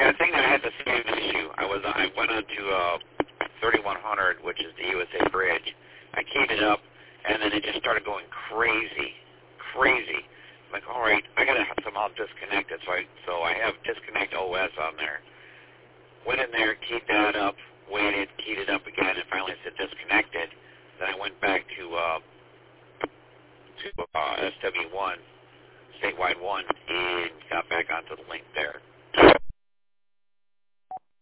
I think I had the same issue. I went on to 3100, which is the USA Bridge. I keyed it up, and then it just started going crazy. I'm like, all right, I gotta somehow disconnect it. So I have disconnect OS on there. Went in there, keyed that up, waited, keyed it up again, and finally said disconnected. Then I went back to SW1, statewide 1, and got back onto the link there.